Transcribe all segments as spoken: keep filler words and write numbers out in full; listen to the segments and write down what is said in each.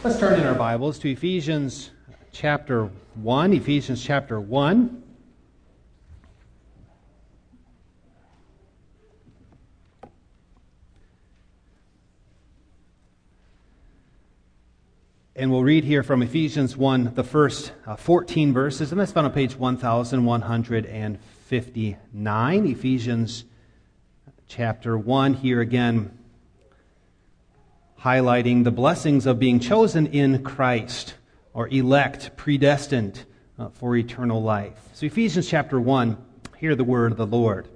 Let's turn in our Bibles to Ephesians chapter one. Ephesians chapter one. And we'll read here from Ephesians one, the first uh, fourteen verses, and that's found on page one thousand one hundred fifty-nine. Ephesians chapter one, here again, highlighting the blessings of being chosen in Christ, or elect, predestined uh, for eternal life. So Ephesians chapter one, hear the word of the Lord.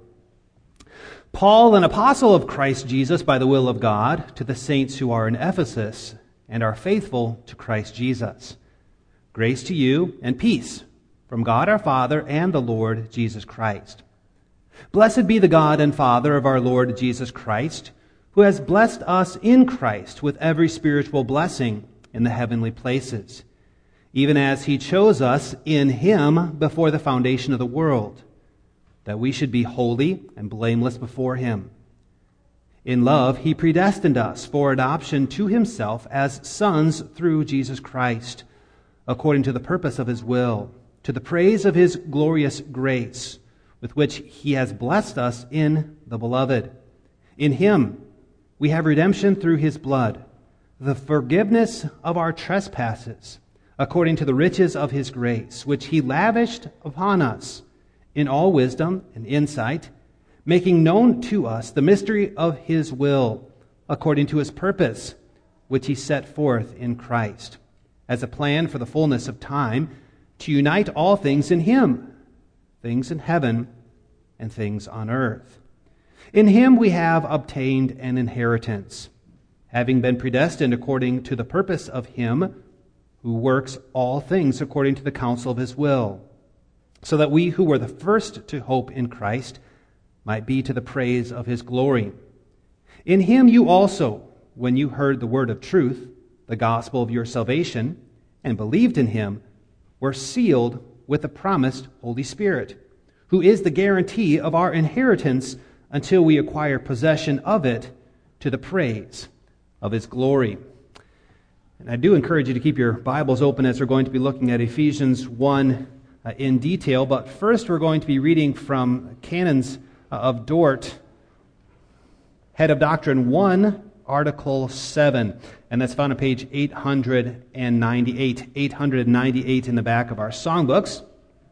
Paul, an apostle of Christ Jesus by the will of God, to the saints who are in Ephesus and are faithful to Christ Jesus. Grace to you and peace from God our Father and the Lord Jesus Christ. Blessed be the God and Father of our Lord Jesus Christ, who has blessed us in Christ with every spiritual blessing in the heavenly places, even as He chose us in Him before the foundation of the world, that we should be holy and blameless before Him. In love, He predestined us for adoption to Himself as sons through Jesus Christ, according to the purpose of His will, to the praise of His glorious grace, with which He has blessed us in the Beloved. In Him we have redemption through His blood, the forgiveness of our trespasses, according to the riches of His grace, which He lavished upon us in all wisdom and insight, making known to us the mystery of His will, according to His purpose, which He set forth in Christ, as a plan for the fullness of time, to unite all things in Him, things in heaven and things on earth. In Him we have obtained an inheritance, having been predestined according to the purpose of Him who works all things according to the counsel of His will, so that we who were the first to hope in Christ might be to the praise of His glory. In Him you also, when you heard the word of truth, the gospel of your salvation, and believed in Him, were sealed with the promised Holy Spirit, who is the guarantee of our inheritance until we acquire possession of it to the praise of His glory. And I do encourage you to keep your Bibles open as we're going to be looking at Ephesians one uh, in detail. But first we're going to be reading from Canons of Dort, Head of Doctrine one, Article seven. And that's found on page eight hundred ninety-eight. eight hundred ninety-eight in the back of our songbooks.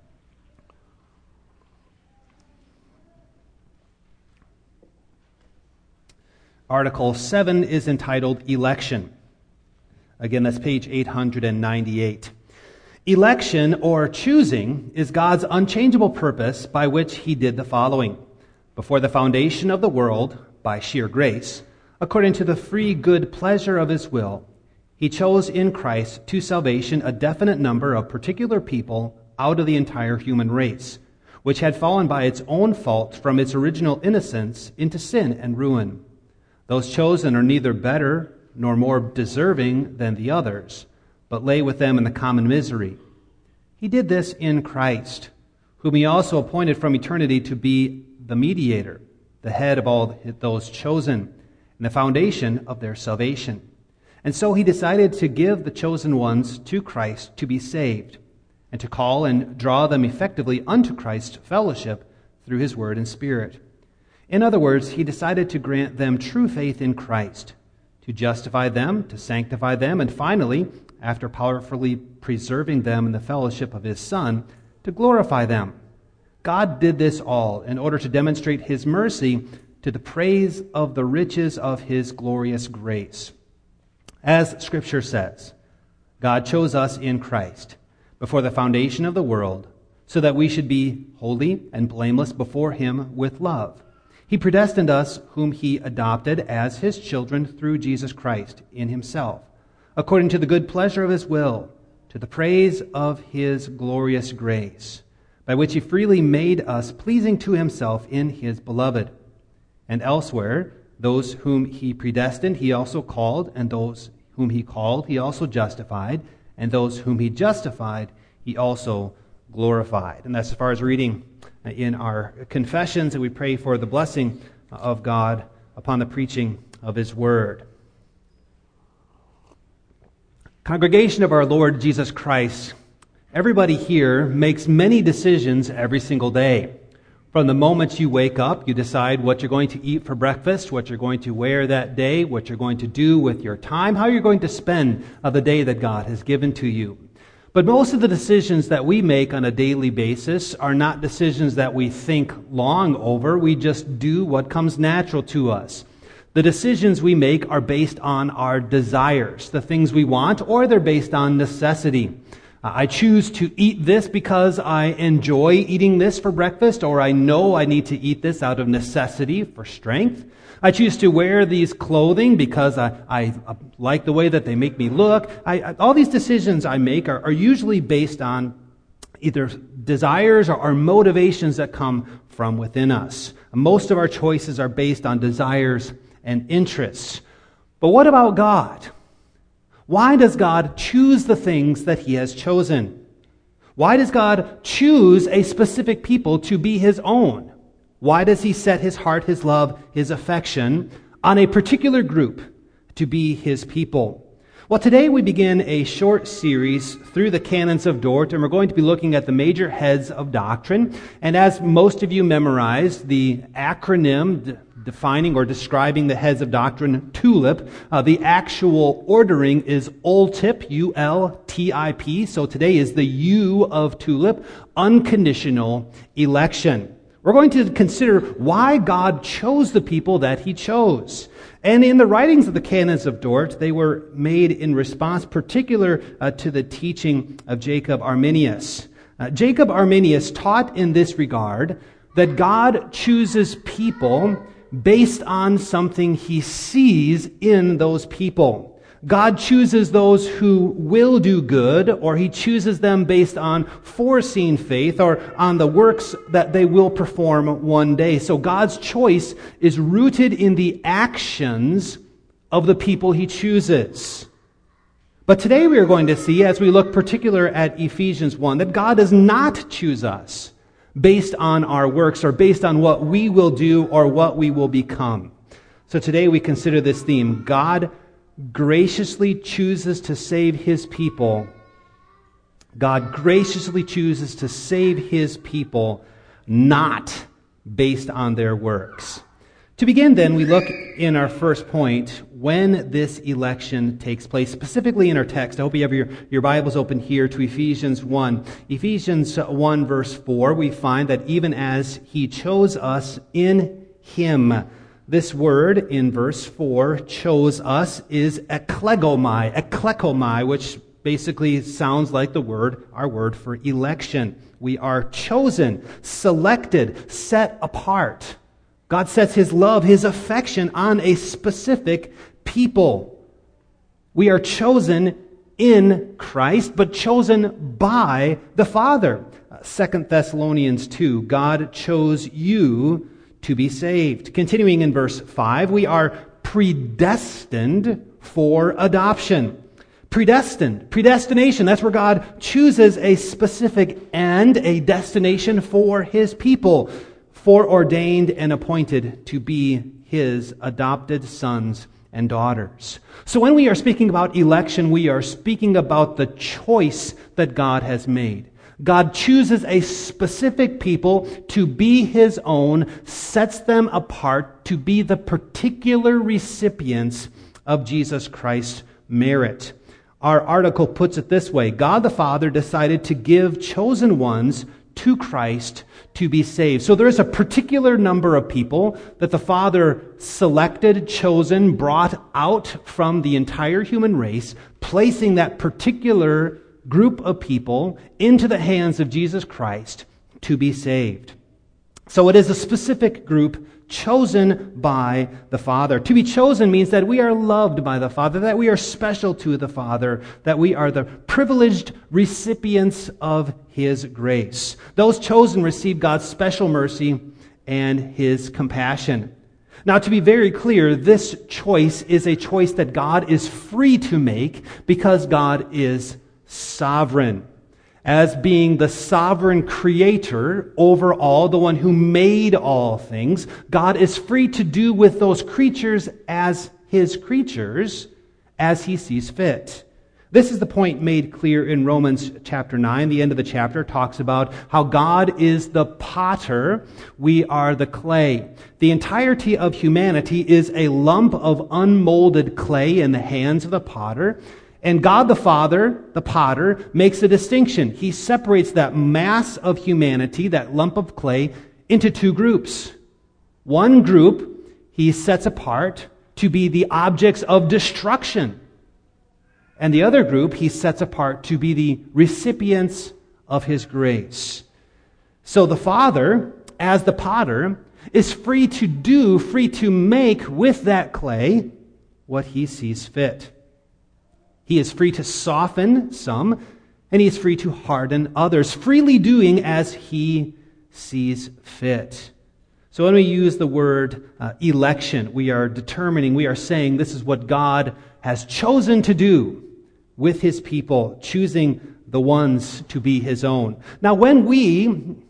Article seven is entitled Election. Again, that's page eight hundred ninety-eight. Election, or choosing, is God's unchangeable purpose by which He did the following. Before the foundation of the world, by sheer grace, according to the free good pleasure of His will, He chose in Christ to salvation a definite number of particular people out of the entire human race, which had fallen by its own fault from its original innocence into sin and ruin. Those chosen are neither better nor more deserving than the others, but lay with them in the common misery. He did this in Christ, whom He also appointed from eternity to be the mediator, the head of all those chosen, and the foundation of their salvation. And so He decided to give the chosen ones to Christ to be saved, and to call and draw them effectively unto Christ's fellowship through His word and Spirit. In other words, He decided to grant them true faith in Christ, to justify them, to sanctify them, and finally, after powerfully preserving them in the fellowship of His Son, to glorify them. God did this all in order to demonstrate His mercy to the praise of the riches of His glorious grace. As Scripture says, God chose us in Christ before the foundation of the world, so that we should be holy and blameless before Him with love. He predestined us, whom He adopted as His children through Jesus Christ in Himself, according to the good pleasure of His will, to the praise of His glorious grace, by which He freely made us pleasing to Himself in His Beloved. And elsewhere, those whom He predestined, He also called, and those whom He called, He also justified, and those whom He justified, He also glorified. And that's as far as reading in our confessions, and we pray for the blessing of God upon the preaching of His Word. Congregation of our Lord Jesus Christ, everybody here makes many decisions every single day. From the moment you wake up, you decide what you're going to eat for breakfast, what you're going to wear that day, what you're going to do with your time, how you're going to spend uh, the day that God has given to you. But most of the decisions that we make on a daily basis are not decisions that we think long over. We just do what comes natural to us. The decisions we make are based on our desires, the things we want, or they're based on necessity. Uh, I choose to eat this because I enjoy eating this for breakfast, or I know I need to eat this out of necessity for strength. I choose to wear these clothing because I, I, I like the way that they make me look. I, I, all these decisions I make are, are usually based on either desires or, or motivations that come from within us. Most of our choices are based on desires and interests. But what about God? Why does God choose the things that He has chosen? Why does God choose a specific people to be His own? Why does He set His heart, His love, His affection on a particular group to be His people? Well, today we begin a short series through the canons of Dort, and we're going to be looking at the major heads of doctrine. And as most of you memorized, the acronym d- defining or describing the heads of doctrine, TULIP, uh, the actual ordering is ULTIP, U L T I P. So today is the U of TULIP, unconditional election. We're going to consider why God chose the people that He chose. And in the writings of the canons of Dort, they were made in response particular uh, to the teaching of Jacob Arminius. Uh, Jacob Arminius taught in this regard that God chooses people based on something He sees in those people. God chooses those who will do good, or He chooses them based on foreseen faith or on the works that they will perform one day. So God's choice is rooted in the actions of the people He chooses. But today we are going to see, as we look particular at Ephesians one, that God does not choose us based on our works or based on what we will do or what we will become. So today we consider this theme: God graciously chooses to save His people. God graciously chooses to save His people, not based on their works. To begin then, we look in our first point when this election takes place, specifically in our text. I hope you have your, your Bibles open here to Ephesians one. Ephesians one verse four, we find that even as He chose us in Him. This word in verse four, chose us, is eklegomai, eklekomai, which basically sounds like the word, our word for election. We are chosen, selected, set apart. God sets His love, His affection on a specific people. We are chosen in Christ, but chosen by the Father. Second Thessalonians two, God chose you to be saved. Continuing in verse five, we are predestined for adoption. Predestined, predestination, that's where God chooses a specific end, a destination for His people, foreordained and appointed to be His adopted sons and daughters. So when we are speaking about election, we are speaking about the choice that God has made. God chooses a specific people to be His own, sets them apart to be the particular recipients of Jesus Christ's merit. Our article puts it this way: God the Father decided to give chosen ones to Christ to be saved. So there is a particular number of people that the Father selected, chosen, brought out from the entire human race, placing that particular group of people into the hands of Jesus Christ to be saved. So it is a specific group chosen by the Father. To be chosen means that we are loved by the Father, that we are special to the Father, that we are the privileged recipients of His grace. Those chosen receive God's special mercy and His compassion. Now, to be very clear, this choice is a choice that God is free to make because God is sovereign. As being the sovereign creator over all, the one who made all things, God is free to do with those creatures as His creatures as He sees fit. This is the point made clear in Romans chapter nine. The end of the chapter talks about how God is the potter, we are the clay. The entirety of humanity is a lump of unmolded clay in the hands of the potter, and God the Father, the potter, makes a distinction. He separates that mass of humanity, that lump of clay, into two groups. One group he sets apart to be the objects of destruction. And the other group he sets apart to be the recipients of his grace. So the Father, as the potter, is free to do, free to make with that clay what he sees fit. He is free to soften some, and he is free to harden others, freely doing as he sees fit. So when we use the word uh, election, we are determining, we are saying this is what God has chosen to do with his people, choosing the ones to be his own. Now, when we,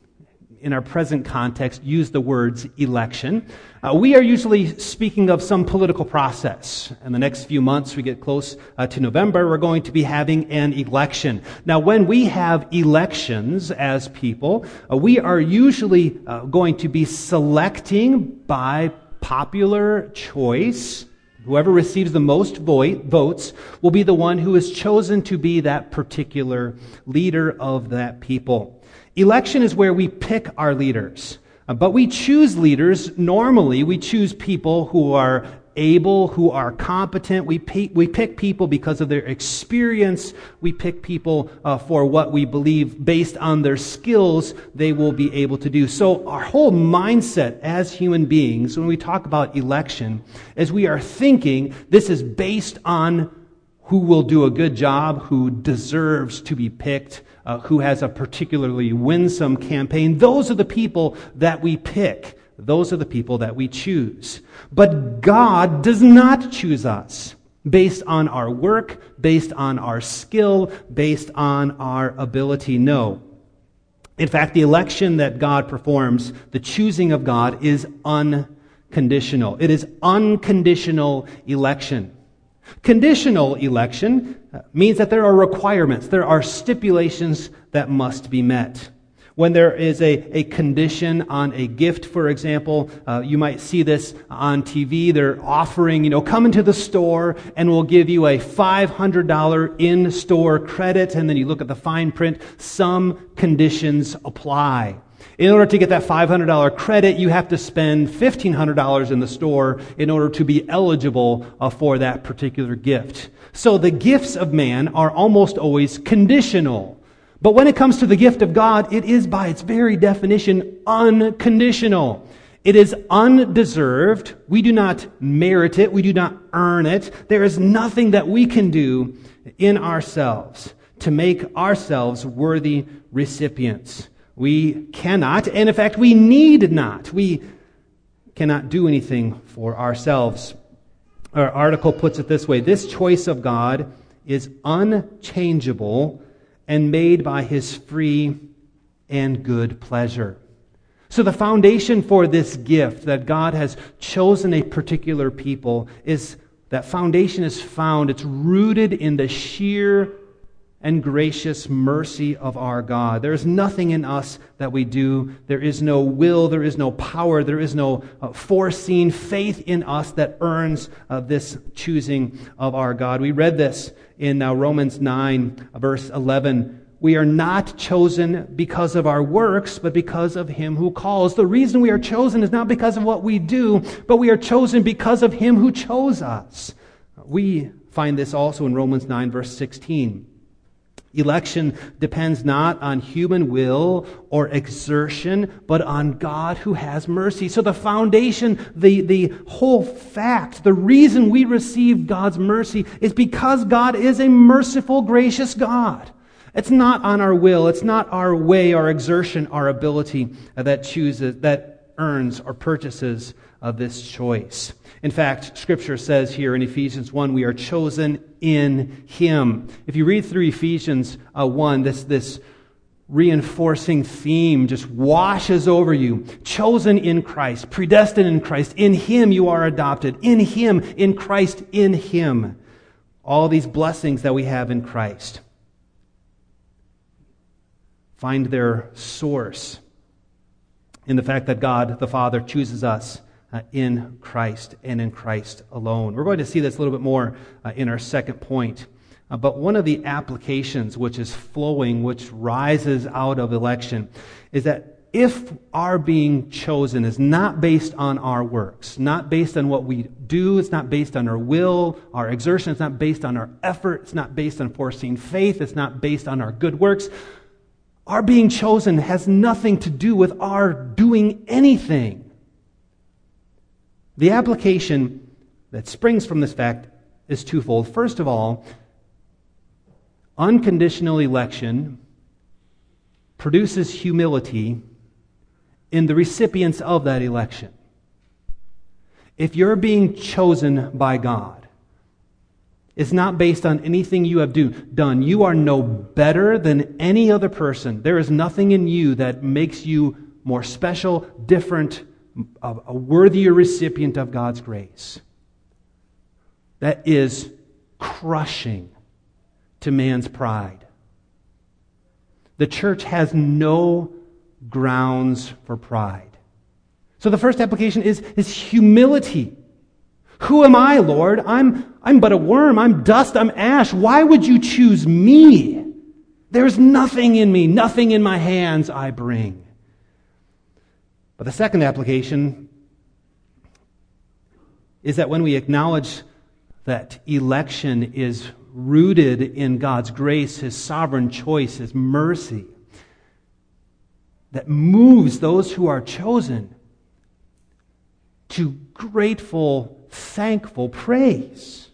in our present context, use the words election, uh, we are usually speaking of some political process. In the next few months, we get close uh, to November, we're going to be having an election. Now, when we have elections as people, uh, we are usually uh, going to be selecting by popular choice. Whoever receives the most votes will be the one who is chosen to be that particular leader of that people. Election is where we pick our leaders. But we choose leaders, normally we choose people who are able, who are competent. We pick, we pick people because of their experience. We pick people uh, for what we believe based on their skills they will be able to do. So our whole mindset as human beings, when we talk about election, is we are thinking this is based on who will do a good job, who deserves to be picked, uh, who has a particularly winsome campaign. Those are the people that we pick. Those are the people that we choose. But God does not choose us based on our work, based on our skill, based on our ability. No. In fact, the election that God performs, the choosing of God, is unconditional. It is unconditional election. Conditional election means that there are requirements, there are stipulations that must be met. When there is a, a condition on a gift, for example, uh, you might see this on T V. They're offering, you know, come into the store and we'll give you a five hundred dollars in-store credit. And then you look at the fine print, some conditions apply. In order to get that five hundred dollars credit, you have to spend fifteen hundred dollars in the store in order to be eligible uh, for that particular gift. So the gifts of man are almost always conditional. But when it comes to the gift of God, it is by its very definition unconditional. It is undeserved. We do not merit it. We do not earn it. There is nothing that we can do in ourselves to make ourselves worthy recipients. We cannot, and in fact, we need not. We cannot do anything for ourselves. Our article puts it this way: this choice of God is unchangeable and made by his free and good pleasure. So the foundation for this gift that God has chosen a particular people is, that foundation is found, it's rooted in the sheer and gracious mercy of our God. There is nothing in us that we do. There is no will, there is no power, there is no uh, foreseen faith in us that earns uh, this choosing of our God. We read this in uh, Romans nine, verse eleven. We are not chosen because of our works, but because of him who calls. The reason we are chosen is not because of what we do, but we are chosen because of him who chose us. We find this also in Romans nine, verse sixteen. Election depends not on human will or exertion, but on God who has mercy. So the foundation, the, the whole fact, the reason we receive God's mercy is because God is a merciful, gracious God. It's not on our will, it's not our way, our exertion, our ability that chooses, that earns or purchases of this choice. In fact, Scripture says here in Ephesians one, we are chosen in Him. If you read through Ephesians uh, one, this, this reinforcing theme just washes over you. Chosen in Christ, predestined in Christ. In Him you are adopted. In Him, in Christ, in Him. all these blessings that we have in Christ find their source in the fact that God the Father chooses us uh, in Christ and in Christ alone. We're going to see this a little bit more uh, in our second point. Uh, but one of the applications which is flowing, which rises out of election, is that if our being chosen is not based on our works, not based on what we do, it's not based on our will, our exertion, it's not based on our effort, it's not based on foreseeing faith, it's not based on our good works, our being chosen has nothing to do with our doing anything. The application that springs from this fact is twofold. First of all, unconditional election produces humility in the recipients of that election. If you're being chosen by God, it's not based on anything you have do, done. You are no better than any other person. There is nothing in you that makes you more special, different, a, a worthier recipient of God's grace. That is crushing to man's pride. The church has no grounds for pride. So the first application is, is humility. Who am I, Lord? I'm, I'm but a worm. I'm dust. I'm ash. Why would you choose me? There's nothing in me, nothing in my hands I bring. But the second application is that when we acknowledge that election is rooted in God's grace, His sovereign choice, His mercy, that moves those who are chosen to grateful, thankful praise.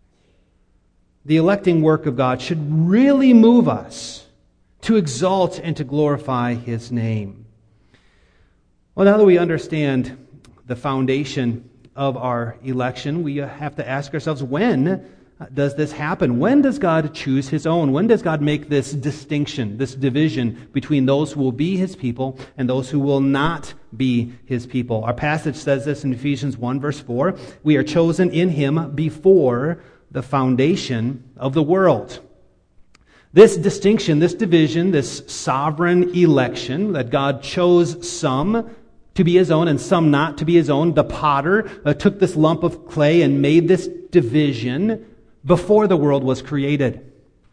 The electing work of God should really move us to exalt and to glorify His name. Well, now that we understand the foundation of our election, we have to ask ourselves, when does this happen? When does God choose His own? When does God make this distinction, this division between those who will be His people and those who will not be His people? Our passage says this in Ephesians one, verse four. We are chosen in Him before the foundation of the world. This distinction, this division, this sovereign election that God chose some to be His own and some not to be His own. The potter uh, took this lump of clay and made this division before the world was created,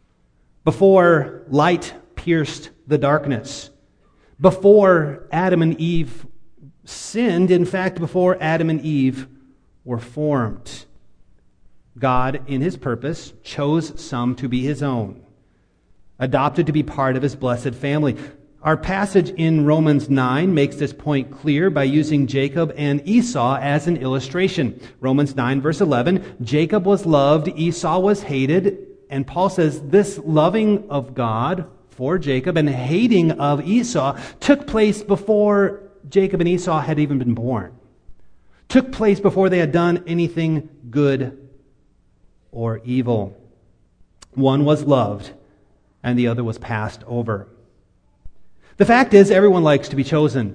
before light pierced the darkness, before Adam and Eve sinned, in fact, before Adam and Eve were formed. God, in His purpose, chose some to be His own, adopted to be part of His blessed family. Our passage in Romans nine makes this point clear by using Jacob and Esau as an illustration. Romans nine, verse eleven, Jacob was loved, Esau was hated, and Paul says this loving of God for Jacob and hating of Esau took place before Jacob and Esau had even been born. Took place before they had done anything good or evil. One was loved, and the other was passed over. The fact is, everyone likes to be chosen.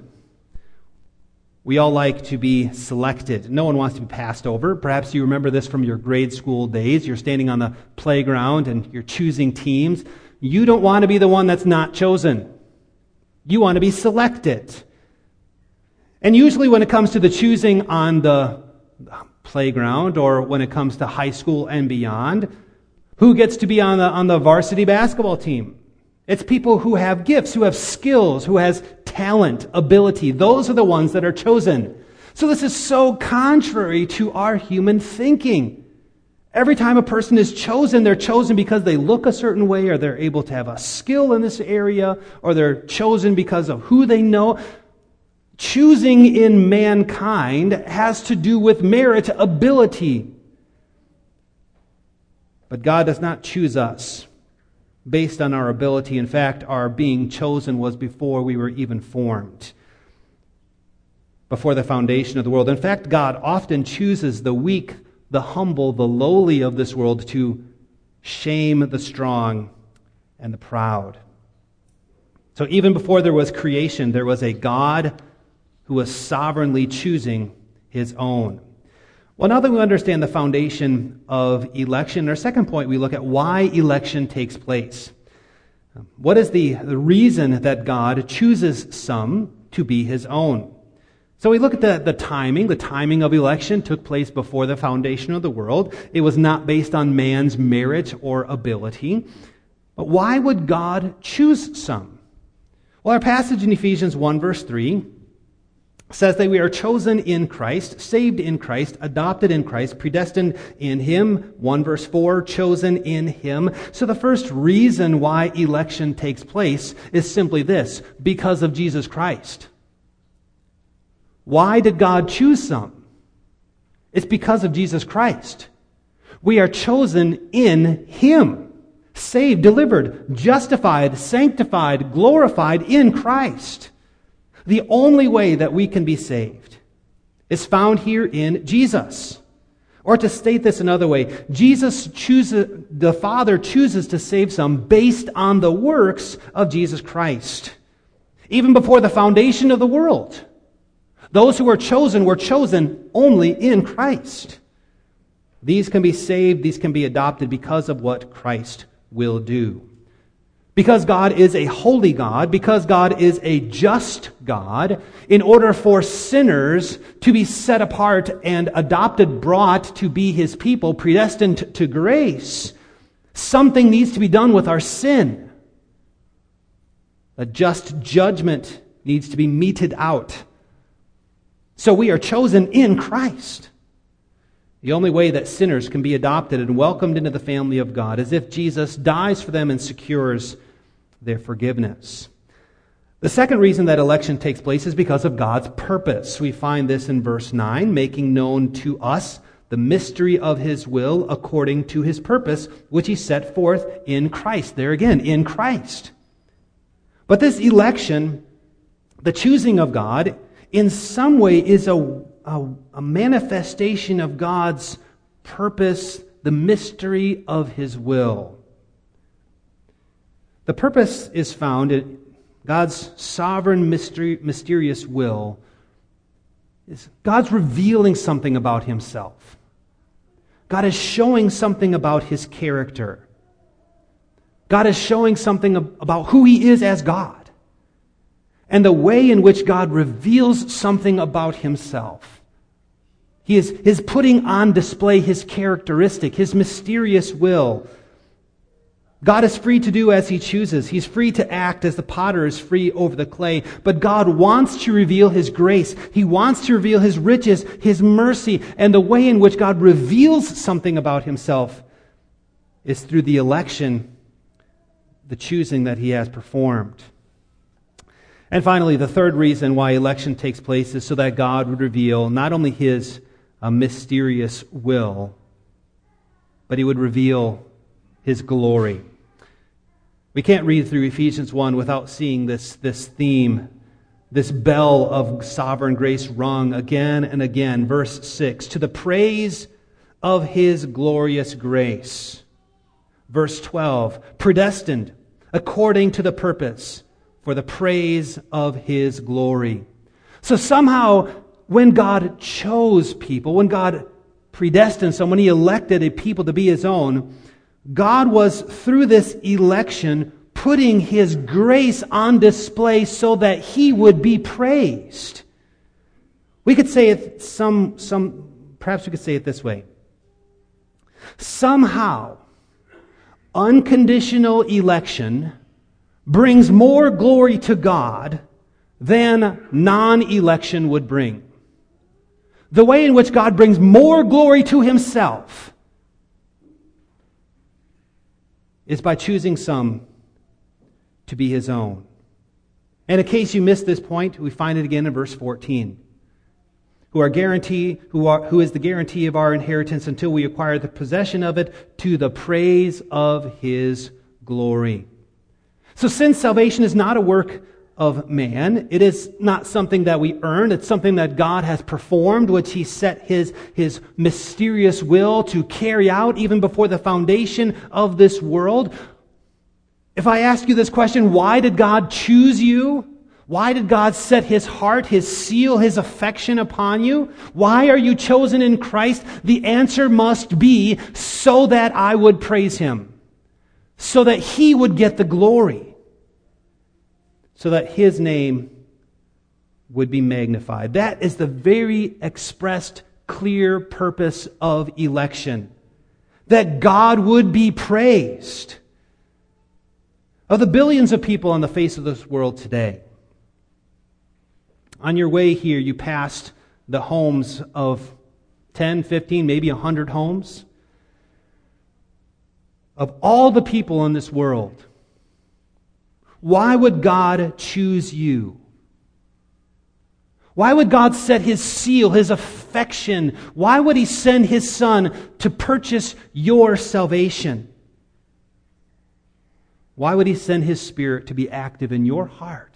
We all like to be selected. No one wants to be passed over. Perhaps you remember this from your grade school days. You're standing on the playground and you're choosing teams. You don't want to be the one that's not chosen. You want to be selected. And usually when it comes to the choosing on the playground or when it comes to high school and beyond, who gets to be on the, on the varsity basketball team? It's people who have gifts, who have skills, who has talent, ability. Those are the ones that are chosen. So this is so contrary to our human thinking. Every time a person is chosen, they're chosen because they look a certain way, or they're able to have a skill in this area, or they're chosen because of who they know. Choosing in mankind has to do with merit, ability. But God does not choose us based on our ability. In fact, our being chosen was before we were even formed, before the foundation of the world. In fact, God often chooses the weak, the humble, the lowly of this world to shame the strong and the proud. So even before there was creation, there was a God who was sovereignly choosing His own. Well, now that we understand the foundation of election, our second point, we look at why election takes place. What is the, the reason that God chooses some to be His own? So we look at the, the timing. The timing of election took place before the foundation of the world. It was not based on man's merit or ability. But why would God choose some? Well, our passage in Ephesians one, verse three, says that we are chosen in Christ, saved in Christ, adopted in Christ, predestined in Him. one verse four, chosen in Him. So the first reason why election takes place is simply this: because of Jesus Christ. Why did God choose some? It's because of Jesus Christ. We are chosen in Him, saved, delivered, justified, sanctified, glorified in Christ. The only way that we can be saved is found here in Jesus. Or to state this another way, Jesus chooses, the Father chooses to save some based on the works of Jesus Christ. Even before the foundation of the world, those who were chosen were chosen only in Christ. These can be saved, these can be adopted because of what Christ will do. Because God is a holy God, because God is a just God, in order for sinners to be set apart and adopted, brought to be His people, predestined to grace, something needs to be done with our sin. A just judgment needs to be meted out. So we are chosen in Christ. The only way that sinners can be adopted and welcomed into the family of God is if Jesus dies for them and secures their forgiveness. The second reason that election takes place is because of God's purpose. We find this in verse nine, making known to us the mystery of His will according to His purpose, which He set forth in Christ. There again, in Christ. But this election, the choosing of God, in some way is a, a, a manifestation of God's purpose, the mystery of His will. The purpose is found in God's sovereign, mystery, mysterious will. Is God's revealing something about Himself. God is showing something about His character. God is showing something about who He is as God. And the way in which God reveals something about Himself. He is, is putting on display His characteristic, His mysterious will. God is free to do as He chooses. He's free to act as the potter is free over the clay. But God wants to reveal His grace. He wants to reveal His riches, His mercy, and the way in which God reveals something about Himself is through the election, the choosing that He has performed. And finally, the third reason why election takes place is so that God would reveal not only His uh, mysterious will, but He would reveal His glory. We can't read through Ephesians one without seeing this, this theme, this bell of sovereign grace rung again and again. Verse six, to the praise of His glorious grace. Verse twelve, predestined according to the purpose for the praise of His glory. So somehow, when God chose people, when God predestined someone, He elected a people to be His own, God was, through this election, putting His grace on display so that He would be praised. We could say it some, some, perhaps we could say it this way. Somehow, unconditional election brings more glory to God than non-election would bring. The way in which God brings more glory to Himself is by choosing some to be His own. And in case you missed this point, we find it again in verse fourteen. Who are guarantee, who are who is the guarantee of our inheritance until we acquire the possession of it to the praise of His glory. So since salvation is not a work of man, it is not something that we earn, it's something that God has performed, which He set His, His mysterious will to carry out even before the foundation of this world. If I ask you this question, why did God choose you? Why did God set His heart, His seal, His affection upon you? Why are you chosen in Christ? The answer must be so that I would praise Him, so that He would get the glory, so that His name would be magnified. That is the very expressed, clear purpose of election, that God would be praised. Of the billions of people on the face of this world today, on your way here, you passed the homes of ten, fifteen, maybe one hundred homes. Of all the people in this world, why would God choose you? Why would God set His seal, His affection? Why would He send His Son to purchase your salvation? Why would He send His Spirit to be active in your heart?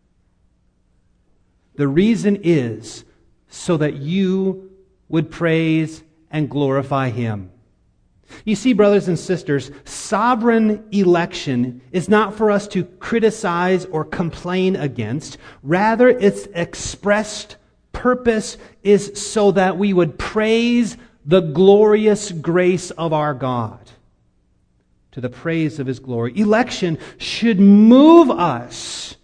The reason is so that you would praise and glorify Him. You see, brothers and sisters, sovereign election is not for us to criticize or complain against. Rather, its expressed purpose is so that we would praise the glorious grace of our God, to the praise of His glory. Election should move us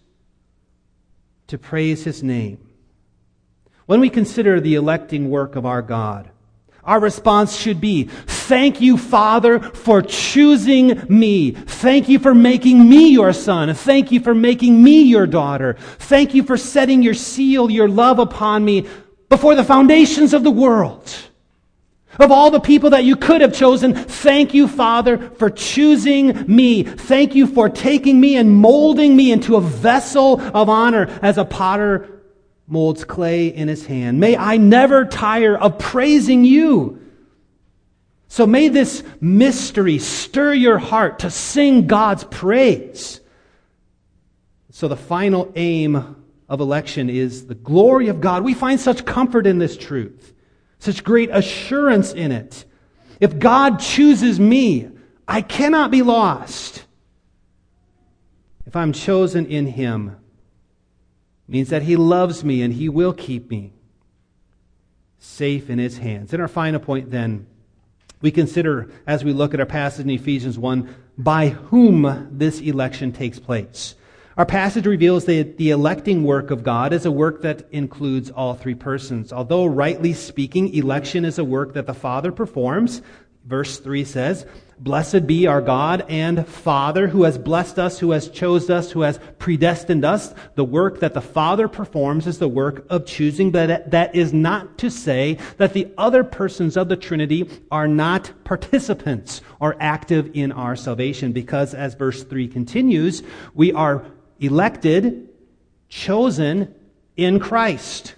to praise His name. When we consider the electing work of our God, our response should be, thank you, Father, for choosing me. Thank you for making me your son. Thank you for making me your daughter. Thank you for setting your seal, your love upon me before the foundations of the world. Of all the people that you could have chosen, thank you, Father, for choosing me. Thank you for taking me and molding me into a vessel of honor as a potter molds clay in his hand. May I never tire of praising you. So may this mystery stir your heart to sing God's praise. So the final aim of election is the glory of God. We find such comfort in this truth, such great assurance in it. If God chooses me, I cannot be lost. If I'm chosen in Him, it means that He loves me and He will keep me safe in His hands. And our final point then, we consider, as we look at our passage in Ephesians one, by whom this election takes place. Our passage reveals that the electing work of God is a work that includes all three persons. Although rightly speaking, election is a work that the Father performs. Verse three says, blessed be our God and Father, who has blessed us, who has chosen us, who has predestined us. The work that the Father performs is the work of choosing, but that is not to say that the other persons of the Trinity are not participants or active in our salvation, because as verse three continues, we are elected, chosen in Christ.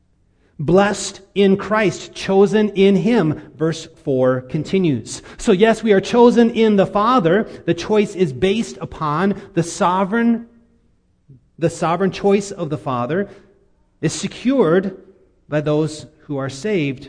Blessed in Christ, chosen in Him. Verse four continues. So yes, we are chosen in the Father. The choice is based upon the sovereign, the sovereign choice of the Father is secured by those who are saved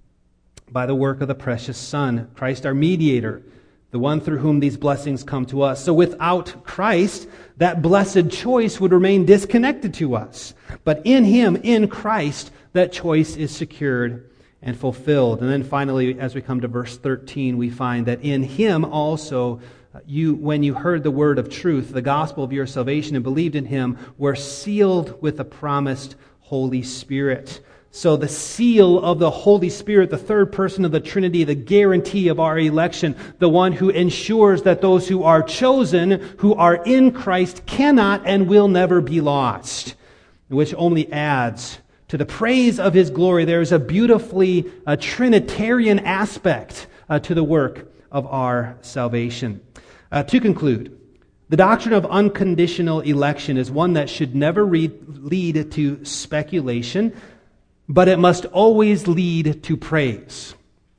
by the work of the precious Son, Christ our mediator, the one through whom these blessings come to us. So without Christ, that blessed choice would remain disconnected to us. But in Him, in Christ, that choice is secured and fulfilled. And then finally, as we come to verse thirteen, we find that in Him also, you, when you heard the word of truth, the gospel of your salvation, and believed in Him, were sealed with the promised Holy Spirit. So the seal of the Holy Spirit, the third person of the Trinity, the guarantee of our election, the one who ensures that those who are chosen, who are in Christ, cannot and will never be lost, which only adds to the praise of His glory. There is a beautifully uh, Trinitarian aspect uh, to the work of our salvation. Uh, to conclude, the doctrine of unconditional election is one that should never read, lead to speculation, but it must always lead to praise,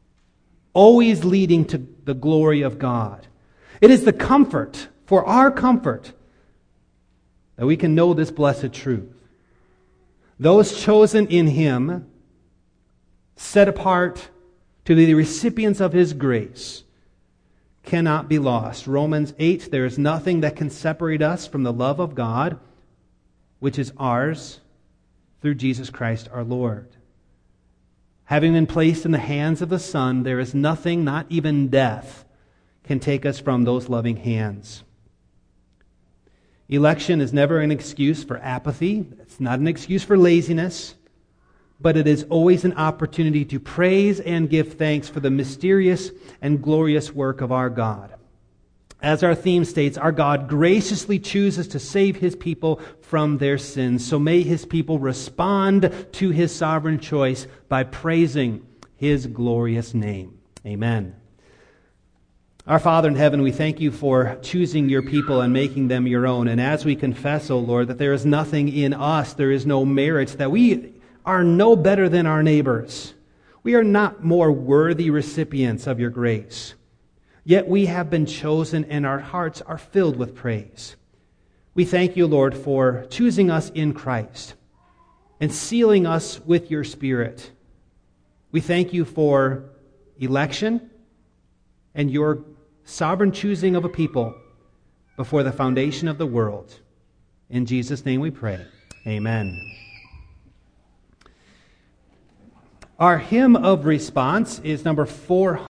always leading to the glory of God. It is the comfort, for our comfort, that we can know this blessed truth. Those chosen in Him, set apart to be the recipients of His grace, cannot be lost. Romans eight, there is nothing that can separate us from the love of God which is ours through Jesus Christ our Lord. Having been placed in the hands of the Son, there is nothing, not even death, can take us from those loving hands. Election is never an excuse for apathy. It's not an excuse for laziness, but it is always an opportunity to praise and give thanks for the mysterious and glorious work of our God. As our theme states, our God graciously chooses to save His people from their sins. So may His people respond to His sovereign choice by praising His glorious name. Amen. Our Father in heaven, we thank You for choosing Your people and making them Your own. And as we confess, O Lord, that there is nothing in us, there is no merit, that we are no better than our neighbors. We are not more worthy recipients of Your grace. Yet we have been chosen and our hearts are filled with praise. We thank You, Lord, for choosing us in Christ and sealing us with Your Spirit. We thank You for election and Your sovereign choosing of a people before the foundation of the world. In Jesus' name we pray. Amen. Our hymn of response is number four hundred.